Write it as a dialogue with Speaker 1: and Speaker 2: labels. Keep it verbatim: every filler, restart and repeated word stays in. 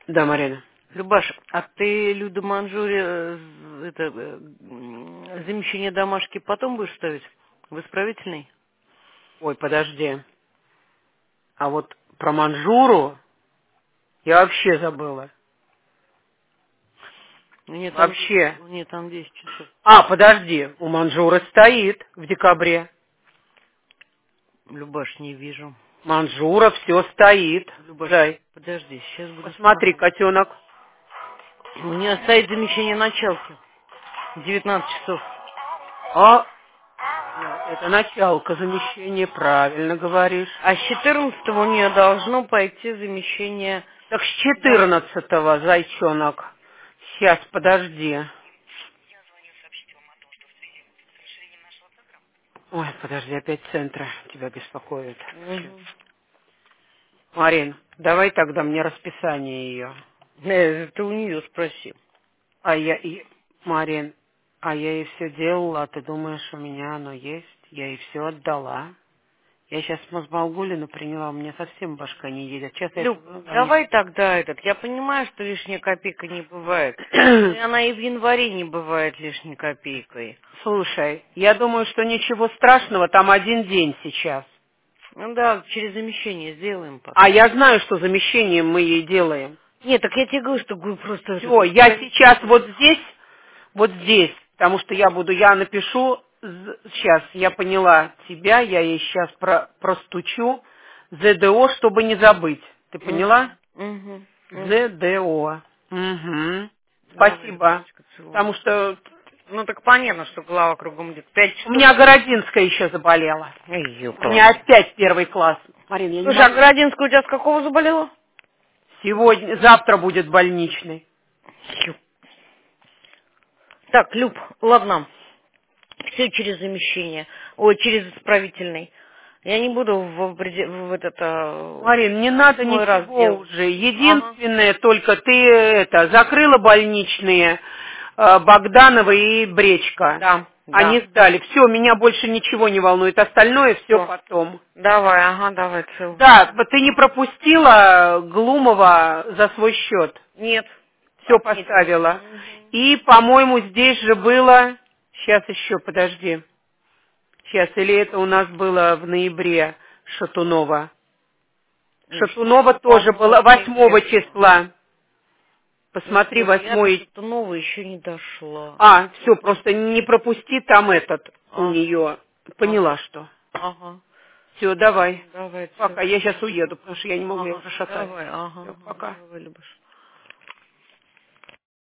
Speaker 1: Да, Марина.
Speaker 2: Любаш, а ты Люда Манжуре э, это, э, м, замещение домашки потом будешь ставить? В исправительный?
Speaker 1: Ой, подожди. А вот про Манжуру я вообще забыла.
Speaker 2: Ну, нет, там десять,
Speaker 1: Вообще.
Speaker 2: нет, там десять часов.
Speaker 1: А, подожди. У Манжуры стоит в декабре.
Speaker 2: Любаш, не вижу.
Speaker 1: Манжура все стоит.
Speaker 2: Любаш,
Speaker 1: Зай,
Speaker 2: подожди, сейчас буду
Speaker 1: посмотри,
Speaker 2: смотреть.
Speaker 1: котенок.
Speaker 2: У меня стоит замещение началки. девятнадцать часов.
Speaker 1: А, это началка замещения, правильно говоришь.
Speaker 2: А с четырнадцатого у нее должно пойти замещение.
Speaker 1: Так с
Speaker 2: Да.
Speaker 1: четырнадцатого, зайчонок. Сейчас, подожди. Ой, подожди, опять центры тебя беспокоят. Щас.
Speaker 2: Угу.
Speaker 1: Марин, давай тогда мне расписание ее.
Speaker 2: Э, ты у нее спроси.
Speaker 1: А я и... Марин, а я ей все делала, а ты думаешь, у меня оно есть? Я ей все отдала. Я сейчас Мосбалгулину приняла, у меня совсем башка не едет. Сейчас я
Speaker 2: Люб,
Speaker 1: позвоню. Они-
Speaker 2: давай тогда этот. Я понимаю, что лишняя копейка не бывает. Но и она и в январе не бывает лишней копейкой.
Speaker 1: Слушай, я думаю, что ничего страшного, там один день сейчас.
Speaker 2: Ну да, через замещение сделаем
Speaker 1: А
Speaker 2: потом.
Speaker 1: я знаю, что замещением мы ей делаем.
Speaker 2: Нет, так я тебе говорю, что говорю, просто этот
Speaker 1: Все, я сейчас
Speaker 2: исправительный.
Speaker 1: вот здесь, вот здесь, потому что я буду, я напишу, сейчас, я поняла тебя, я ей сейчас про, простучу, ЗДО, чтобы не забыть. Ты поняла?
Speaker 2: Угу, угу, угу.
Speaker 1: ЗДО. Угу.
Speaker 2: Давай,
Speaker 1: Спасибо.
Speaker 2: Любашечка, целую.
Speaker 1: Потому что
Speaker 2: Ну так понятно, что голова кругом идет. Пять
Speaker 1: у
Speaker 2: часов.
Speaker 1: меня Городинская еще заболела.
Speaker 2: Эй,
Speaker 1: У меня
Speaker 2: ёкала.
Speaker 1: опять первый класс. Марин, я не
Speaker 2: Слушай, а
Speaker 1: могу.
Speaker 2: Городинская у тебя с какого заболела?
Speaker 1: Сегодня, завтра будет больничный.
Speaker 2: Ю. Так, Люб, ладно. Все через замещение. Ой, через исправительный. Я не буду в, опреде- в этот а,
Speaker 1: Марин, не надо
Speaker 2: восьмой раз
Speaker 1: ничего
Speaker 2: делать.
Speaker 1: уже.
Speaker 2: Ага.
Speaker 1: Единственное, только ты это закрыла больничные э, Богданова и Бречка.
Speaker 2: Да,
Speaker 1: Они
Speaker 2: да.
Speaker 1: сдали. Все, меня больше ничего не волнует. Остальное все
Speaker 2: Все.
Speaker 1: потом.
Speaker 2: Давай, ага, давай, целую.
Speaker 1: Да, вот ты не пропустила Глумова за свой счет.
Speaker 2: Нет.
Speaker 1: Все
Speaker 2: Отметила.
Speaker 1: поставила.
Speaker 2: Мгм.
Speaker 1: И, по-моему, здесь же было... Сейчас еще, подожди. Сейчас, или это у нас было в ноябре Шатунова.
Speaker 2: Ой,
Speaker 1: Шатунова
Speaker 2: Шатунова,
Speaker 1: тоже
Speaker 2: по-моему,
Speaker 1: была
Speaker 2: в
Speaker 1: восьмого
Speaker 2: ноябре было.
Speaker 1: числа.
Speaker 2: Ну,
Speaker 1: Посмотри,
Speaker 2: вот я до
Speaker 1: восьмой.
Speaker 2: Шатунова еще не дошла.
Speaker 1: А, все, просто не пропусти там этот у
Speaker 2: Ага,
Speaker 1: нее.
Speaker 2: ага,
Speaker 1: Поняла, что.
Speaker 2: ага.
Speaker 1: Все, давай.
Speaker 2: Давай,
Speaker 1: Пока,
Speaker 2: целую.
Speaker 1: я сейчас уеду, потому что я не могу, я
Speaker 2: Ага,
Speaker 1: уже шатаюсь.
Speaker 2: давай, ага,
Speaker 1: Все,
Speaker 2: ага.
Speaker 1: пока.
Speaker 2: Давай, Любаш.